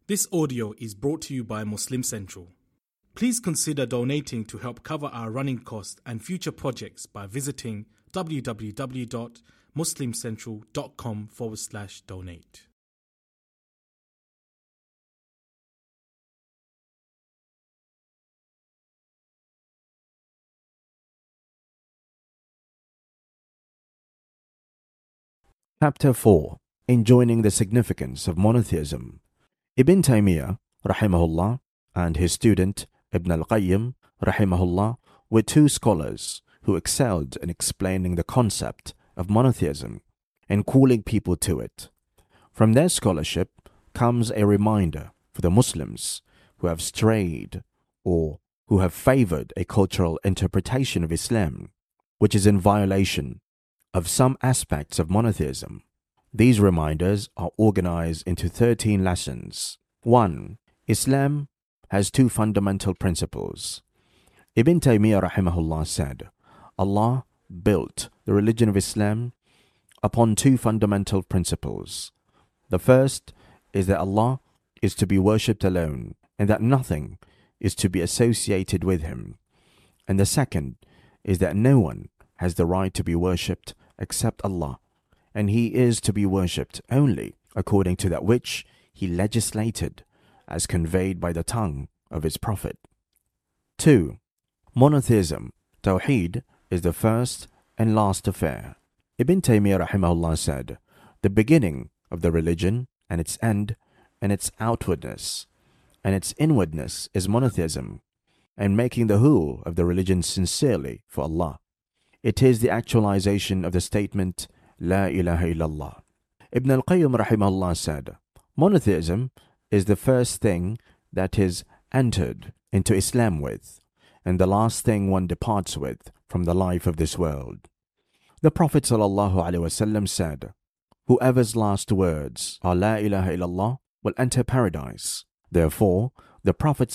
This audio is brought to you by Muslim Central. Please consider donating to help cover our running costs and future projects by visiting www.muslimcentral.com/donate. Chapter 4. Enjoining the Significance of Monotheism. Ibn Taymiyyah, rahimahullah, and his student Ibn al-Qayyim, rahimahullah, were two scholars who excelled in explaining the concept of monotheism and calling people to it. From their scholarship comes a reminder for the Muslims who have strayed or who have favored a cultural interpretation of Islam, which is in violation of some aspects of monotheism. These reminders are organized into 13 lessons. 1. Islam has two fundamental principles. Ibn Taymiyyah rahimahullah said, Allah built the religion of Islam upon two fundamental principles. The first is that Allah is to be worshipped alone and that nothing is to be associated with him. And the second is that no one has the right to be worshipped except Allah, and he is to be worshipped only according to that which he legislated as conveyed by the tongue of his prophet. 2. Monotheism, Tawheed, is the first and last affair. Ibn Taymiyyah rahimahullah said, the beginning of the religion and its end and its outwardness and its inwardness is monotheism, and making the whole of the religion sincerely for Allah. It is the actualization of the statement, La ilaha illallah. Ibn al-Qayyim rahimahullah said, monotheism is the first thing that is entered into Islam with, and the last thing one departs with from the life of this world. The Prophet ﷺ said, whoever's last words are La ilaha illallah will enter paradise. Therefore, the Prophet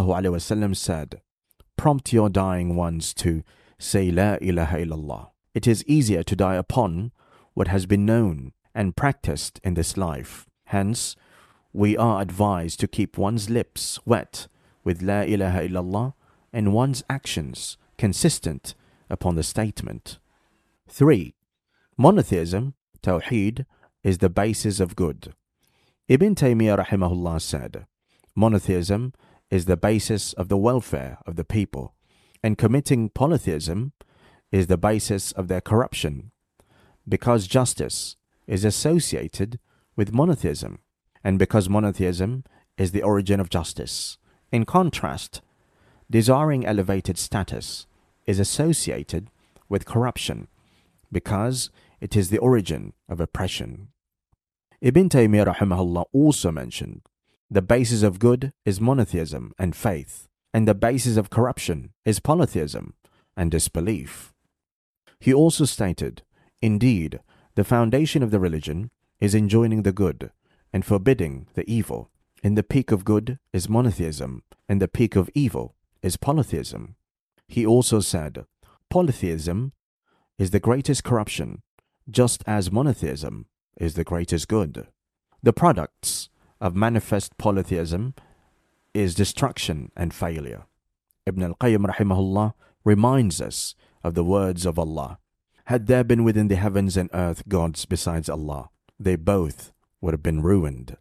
ﷺ said, prompt your dying ones to say La ilaha illallah. It is easier to die upon what has been known and practiced in this life. Hence, we are advised to keep one's lips wet with La ilaha illallah and one's actions consistent upon the statement. 3. Monotheism, Tawheed, is the basis of good. Ibn Taymiyyah rahimahullah said, monotheism is the basis of the welfare of the people, and committing polytheism is the basis of their corruption, because justice is associated with monotheism, and because monotheism is the origin of justice. In contrast, desiring elevated status is associated with corruption, because it is the origin of oppression. Ibn Taymiyyah rahimahullah also mentioned, the basis of good is monotheism and faith, and the basis of corruption is polytheism and disbelief. He also stated, indeed, the foundation of the religion is enjoining the good and forbidding the evil, and the peak of good is monotheism, and the peak of evil is polytheism. He also said, polytheism is the greatest corruption, just as monotheism is the greatest good. The products of manifest polytheism is destruction and failure. Ibn al-Qayyim rahimahullah reminds us of the words of Allah. Had there been within the heavens and earth gods besides Allah, they both would have been ruined.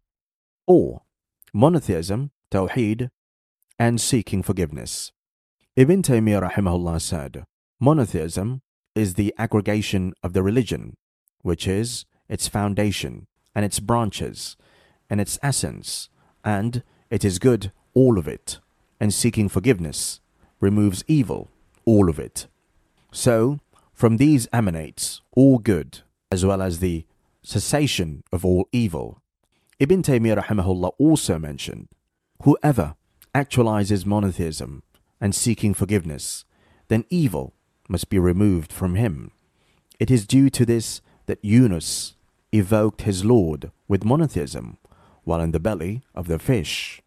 Or monotheism, Tawheed, and seeking forgiveness. Ibn Taymiyyah rahimahullah said, monotheism is the aggregation of the religion, which is its foundation and its branches and its essence, and it is good, all of it, and seeking forgiveness removes evil, all of it. So, from these emanates all good, as well as the cessation of all evil. Ibn Taymiyyah rahimahullah also mentioned, whoever actualizes monotheism and seeking forgiveness, then evil must be removed from him. It is due to this that Yunus evoked his Lord with monotheism while in the belly of the fish.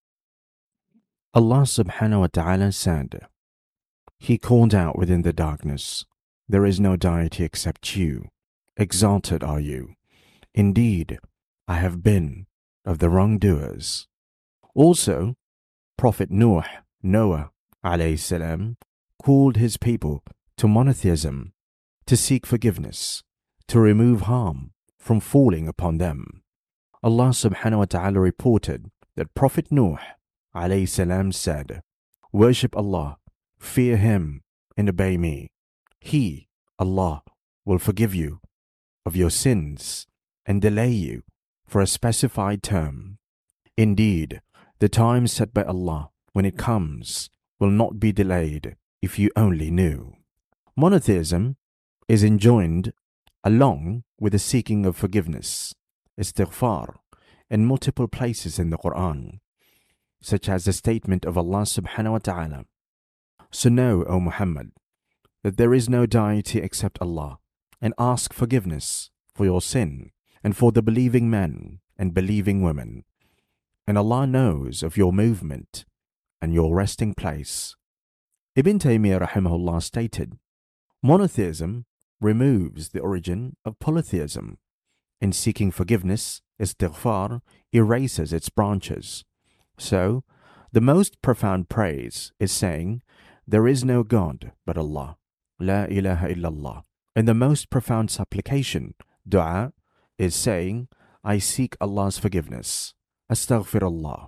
Allah subhanahu wa ta'ala said, He called out within the darkness, there is no deity except you. Exalted are you. Indeed, I have been of the wrongdoers. Also, Prophet Noah alayhi salam, called his people to monotheism, to seek forgiveness, to remove harm from falling upon them. Allah subhanahu wa ta'ala reported that Prophet Noah alayhi salam said, "Worship Allah, fear Him, and obey me. He, Allah, will forgive you of your sins and delay you for a specified term. Indeed, the time set by Allah, when it comes, will not be delayed if you only knew." Monotheism is enjoined along with the seeking of forgiveness, istighfar, in multiple places in the Quran, such as the statement of Allah subhanahu wa ta'ala, "So know, O Muhammad, that there is no deity except Allah, and ask forgiveness for your sin and for the believing men and believing women. And Allah knows of your movement and your resting place." Ibn Taymiyyah rahimahullah stated, monotheism removes the origin of polytheism, and seeking forgiveness, istighfar, erases its branches. So, the most profound praise is saying, "There is no God but Allah, La ilaha illallah." And the most profound supplication, dua, is saying, "I seek Allah's forgiveness, astaghfirullah."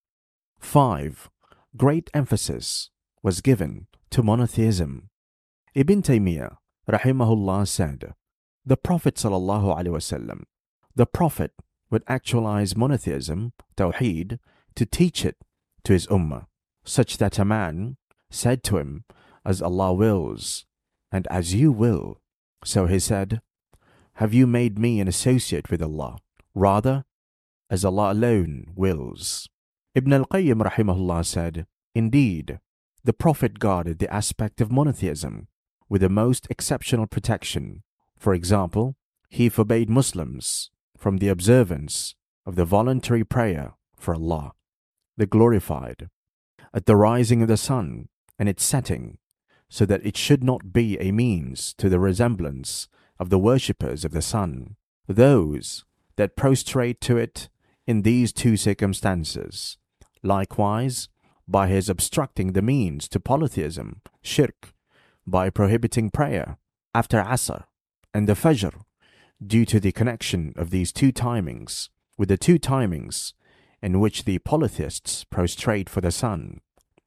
5. Great emphasis was given to monotheism. Ibn Taymiyyah rahimahullah said, the Prophet sallallahu alaihi wasallam, the Prophet would actualize monotheism, tawheed, to teach it to his ummah, such that a man said to him, "As Allah wills, and as you will." So he said, "Have you made me an associate with Allah? Rather, as Allah alone wills." Ibn al-Qayyim rahimahullah said, indeed, the Prophet guarded the aspect of monotheism with the most exceptional protection. For example, he forbade Muslims from the observance of the voluntary prayer for Allah, the glorified, at the rising of the sun and its setting, so that it should not be a means to the resemblance of the worshippers of the sun, those that prostrate to it in these two circumstances. Likewise, by his obstructing the means to polytheism, shirk, by prohibiting prayer after Asr and the Fajr, due to the connection of these two timings with the two timings in which the polytheists prostrate for the sun.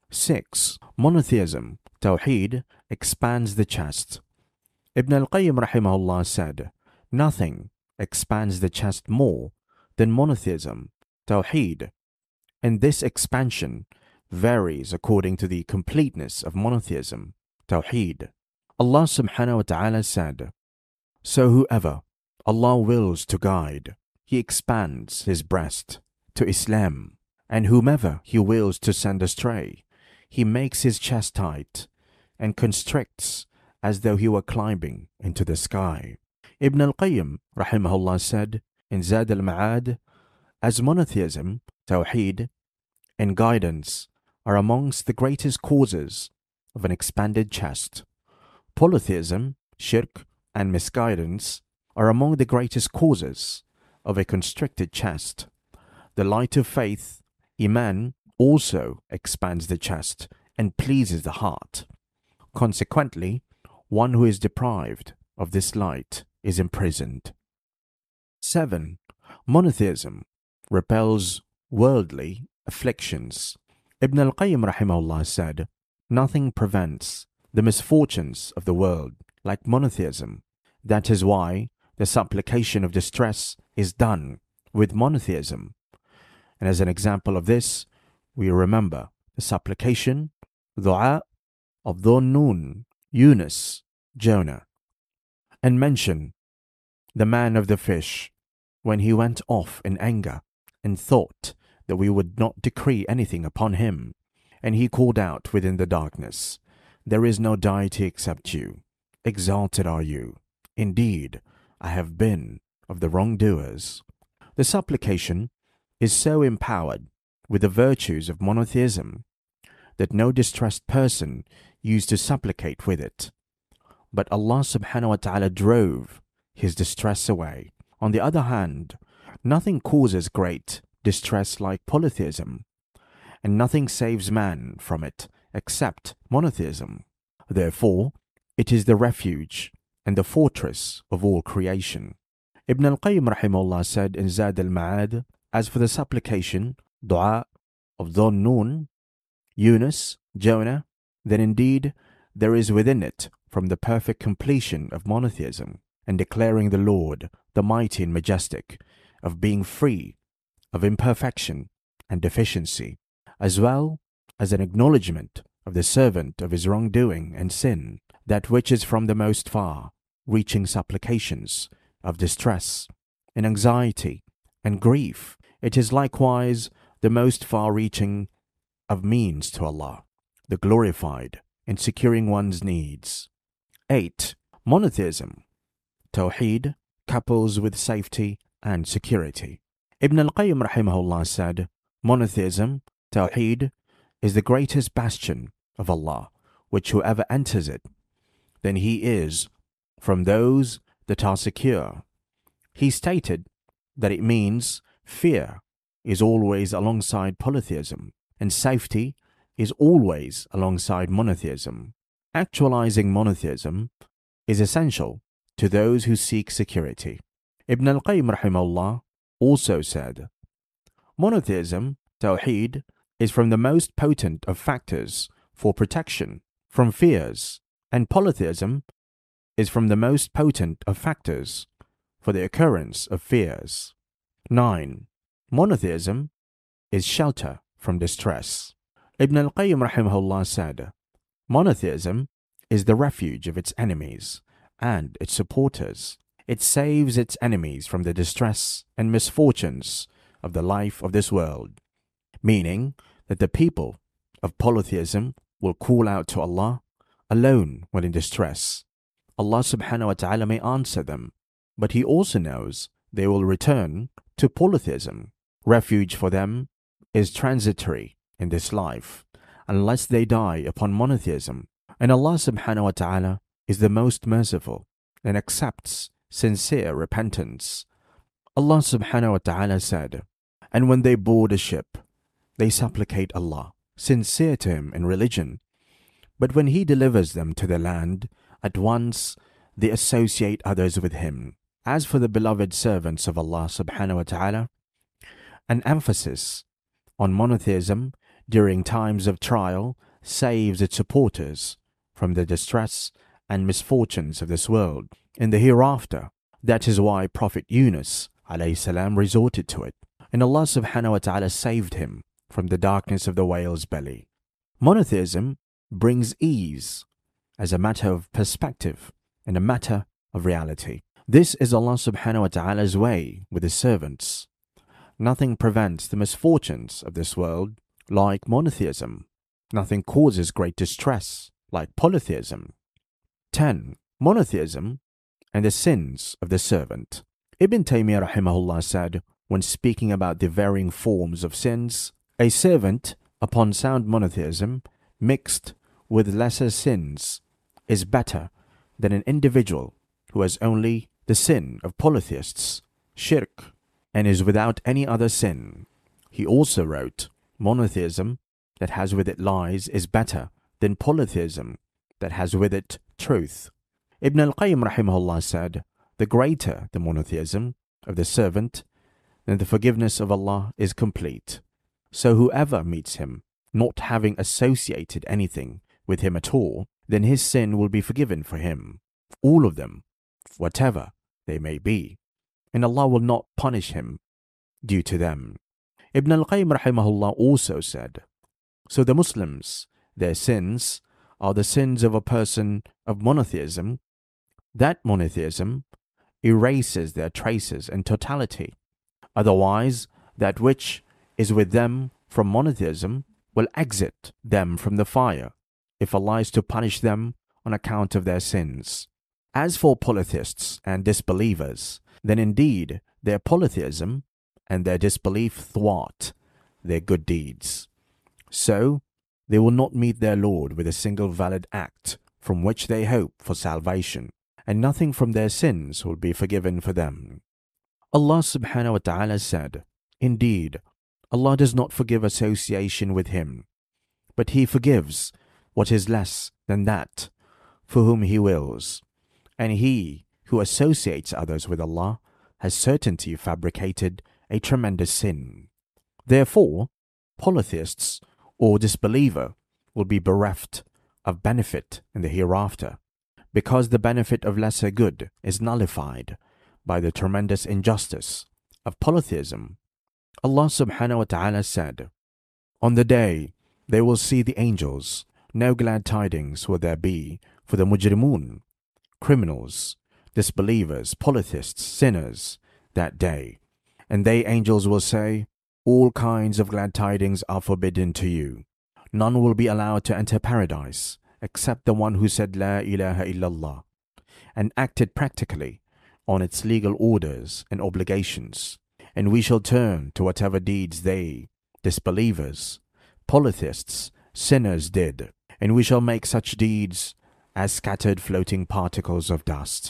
6. Monotheism, tawheed, expands the chest. Ibn al-Qayyim rahimahullah said, nothing expands the chest more than monotheism, tawheed, and this expansion varies according to the completeness of monotheism, tawheed. Allah subhanahu wa ta'ala said, "So whoever Allah wills to guide, He expands his breast to Islam, and whomever He wills to send astray, He makes his chest tight and constricts as though he were climbing into the sky." Ibn al-Qayyim rahimahullah said in Zad al-Ma'ad, as monotheism, tawheed, and guidance are amongst the greatest causes of an expanded chest, polytheism, shirk, and misguidance are among the greatest causes of a constricted chest. The light of faith, Iman, also expands the chest and pleases the heart. Consequently, one who is deprived of this light is imprisoned. 7. Monotheism repels worldly afflictions. Ibn al-Qayyim rahimahullah said, nothing prevents the misfortunes of the world like monotheism. That is why the supplication of distress is done with monotheism. And as an example of this, we remember the supplication, dua, of Dhunnun, Yunus, Jonah, and mention the man of the fish when he went off in anger and thought that we would not decree anything upon him, and he called out within the darkness, "There is no deity except you. Exalted are you. Indeed, I have been of the wrongdoers." The supplication is so empowered with the virtues of monotheism that no distressed person used to supplicate with it. But Allah subhanahu wa ta'ala drove his distress away. On the other hand, nothing causes great distress like polytheism, and nothing saves man from it except monotheism. Therefore, it is the refuge and the fortress of all creation. Ibn al-Qayyim rahimahullah said in Zad al-Ma'ad, as for the supplication, dua of Dhunnun, Yunus, Jonah, then indeed there is within it from the perfect completion of monotheism and declaring the Lord, the mighty and majestic, of being free of imperfection and deficiency, as well as an acknowledgement of the servant of his wrongdoing and sin, that which is from the most far-reaching supplications of distress and anxiety and grief. It is likewise the most far-reaching of means to Allah, the glorified, in securing one's needs. 8. Monotheism, Tawheed, couples with safety and security. Ibn al-Qayyim rahimahullah said, monotheism, Tawheed, is the greatest bastion of Allah, which whoever enters it, then he is from those that are secure. He stated that it means fear is always alongside polytheism, and safety is always alongside monotheism. Actualizing monotheism is essential to those who seek security. Ibn al-Qayyim rahimahullah also said, monotheism, Tawheed, is from the most potent of factors for protection from fears, and polytheism is from the most potent of factors for the occurrence of fears. 9. Monotheism is shelter from distress. Ibn al-Qayyim rahimahullah said, monotheism is the refuge of its enemies and its supporters. It saves its enemies from the distress and misfortunes of the life of this world, meaning that the people of polytheism will call out to Allah alone when in distress. Allah subhanahu wa ta'ala may answer them, but He also knows they will return to polytheism. Refuge for them is transitory in this life, unless they die upon monotheism. And Allah subhanahu wa ta'ala is the most merciful and accepts sincere repentance. Allah subhanahu wa ta'ala said, and when they board a ship, they supplicate Allah, sincere to Him in religion. But when He delivers them to the land, at once they associate others with Him. As for the beloved servants of Allah subhanahu wa ta'ala, an emphasis on monotheism during times of trial saves its supporters from the distress and misfortunes of this world in the hereafter. That is why Prophet Yunus alayhi salam resorted to it, and Allah subhanahu wa ta'ala saved him from the darkness of the whale's belly. Monotheism brings ease as a matter of perspective and a matter of reality. This is Allah subhanahu wa ta'ala's way with His servants. Nothing prevents the misfortunes of this world like monotheism. Nothing causes great distress like polytheism. 10. Monotheism and the sins of the servant. Ibn Taymiyyah rahimahullah said, when speaking about the varying forms of sins, a servant upon sound monotheism mixed with lesser sins is better than an individual who has only the sin of polytheists, shirk, and is without any other sin. He also wrote, monotheism that has with it lies is better than polytheism that has with it truth. Ibn al-Qayyim rahimahullah said, the greater the monotheism of the servant, then the forgiveness of Allah is complete. So whoever meets Him, not having associated anything with Him at all, then his sin will be forgiven for him, all of them, whatever they may be, and Allah will not punish him due to them. Ibn al-Qayyim rahimahullah also said, so the Muslims, their sins are the sins of a person of monotheism. That monotheism erases their traces in totality. Otherwise, that which is with them from monotheism will exit them from the fire if Allah is to punish them on account of their sins. As for polytheists and disbelievers, then indeed their polytheism and their disbelief thwart their good deeds. So they will not meet their Lord with a single valid act from which they hope for salvation, and nothing from their sins will be forgiven for them. Allah subhanahu wa ta'ala said, indeed, Allah does not forgive association with Him, but He forgives what is less than that for whom He wills. And he who associates others with Allah has certainly fabricated a tremendous sin. Therefore, polytheists or disbeliever will be bereft of benefit in the hereafter, because the benefit of lesser good is nullified by the tremendous injustice of polytheism. Allah subhanahu wa ta'ala said, "On the day they will see the angels, no glad tidings will there be for the mujrimun, criminals, disbelievers, polytheists, sinners, that day. And they, angels, will say, all kinds of glad tidings are forbidden to you. None will be allowed to enter paradise except the one who said La ilaha illallah and acted practically on its legal orders and obligations. And we shall turn to whatever deeds they, disbelievers, polytheists, sinners did, and we shall make such deeds as scattered floating particles of dust."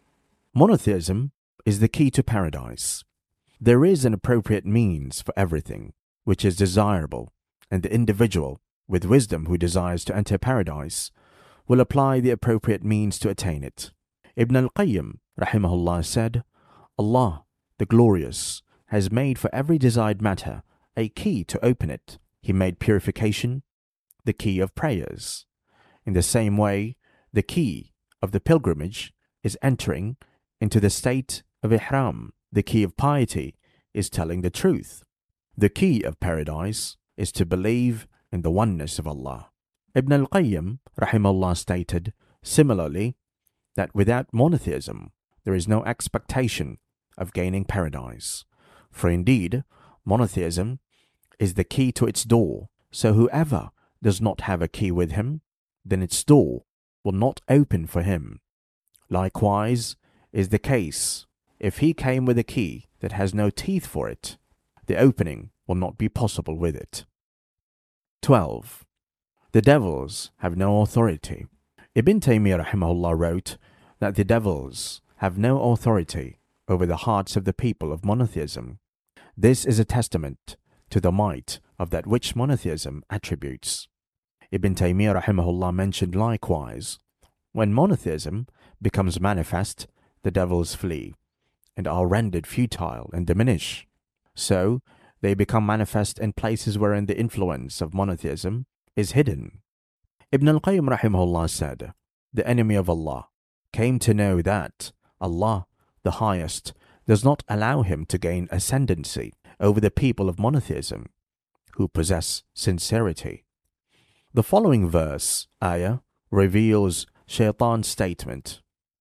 Monotheism is the key to paradise. There is an appropriate means for everything which is desirable, and the individual with wisdom who desires to enter paradise will apply the appropriate means to attain it. Ibn al-Qayyim rahimahullah said, "Allah, the Glorious, has made for every desired matter a key to open it. He made purification the key of prayers. In the same way, the key of the pilgrimage is entering into the state of ihram. The key of piety is telling the truth. The key of paradise is to believe in the oneness of Allah." Ibn al-Qayyim rahimahullah stated similarly that without monotheism there is no expectation of gaining paradise. For indeed, monotheism is the key to its door, so whoever does not have a key with him, then its door will not open for him. Likewise is the case if he came with a key that has no teeth for it, the opening will not be possible with it. 12. The devils have no authority. Ibn Taymiyyah rahimahullah wrote that the devils have no authority over the hearts of the people of monotheism. This is a testament to the might of that which monotheism attributes. Ibn Taymiyyah rahimahullah mentioned likewise, when monotheism becomes manifest, the devils flee, and are rendered futile and diminish. So, they become manifest in places wherein the influence of monotheism is hidden. Ibn al-Qayyim rahimahullah said, "The enemy of Allah came to know that Allah, the Highest, does not allow him to gain ascendancy over the people of monotheism, who possess sincerity." The following verse, ayah, reveals Shaitan's statement.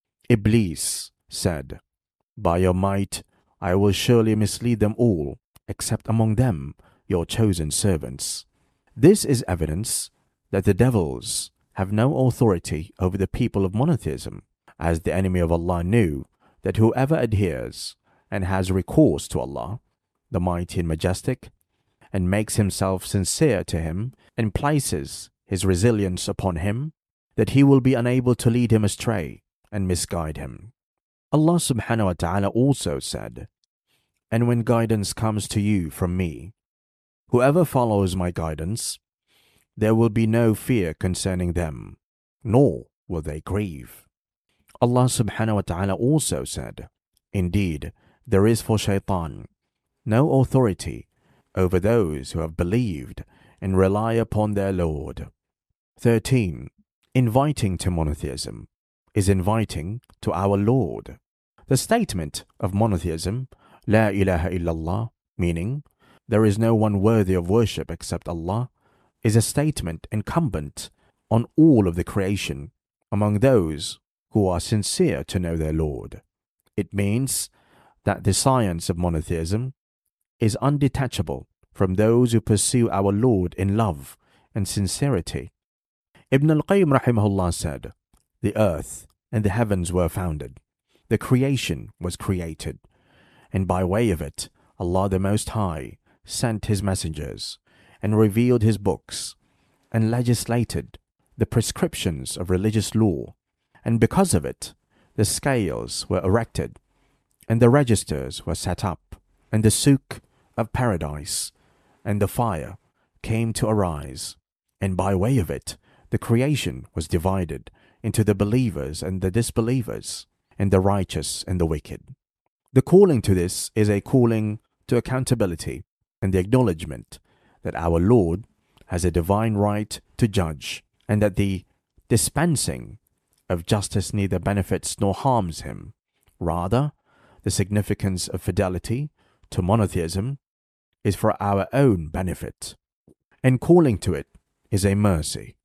Iblis said, "By your might, I will surely mislead them all, except among them your chosen servants." This is evidence that the devils have no authority over the people of monotheism, as the enemy of Allah knew that whoever adheres and has recourse to Allah, the mighty and majestic, and makes himself sincere to Him and places his resilience upon Him, that He will be unable to lead him astray and misguide him. Allah subhanahu wa ta'ala also said, "And when guidance comes to you from me, whoever follows my guidance, there will be no fear concerning them, nor will they grieve." Allah subhanahu wa ta'ala also said, "Indeed, there is for Shaitan no authority over those who have believed and rely upon their Lord." 13. Inviting to monotheism is inviting to our Lord. The statement of monotheism, La ilaha illallah, meaning there is no one worthy of worship except Allah, is a statement incumbent on all of the creation among those who are sincere to know their Lord. It means that the science of monotheism is undetachable from those who pursue our Lord in love and sincerity. Ibn al-Qayyim rahimahullah said, "The earth and the heavens were founded, the creation was created, and by way of it, Allah the Most High sent His messengers, and revealed His books, and legislated the prescriptions of religious law, and because of it, the scales were erected, and the registers were set up, and the souk of paradise and the fire came to arise, and by way of it, the creation was divided into the believers and the disbelievers, and the righteous and the wicked. The calling to this is a calling to accountability and the acknowledgement that our Lord has a divine right to judge, and that the dispensing of justice neither benefits nor harms him. Rather, the significance of fidelity to monotheism is for our own benefit, and calling to it is a mercy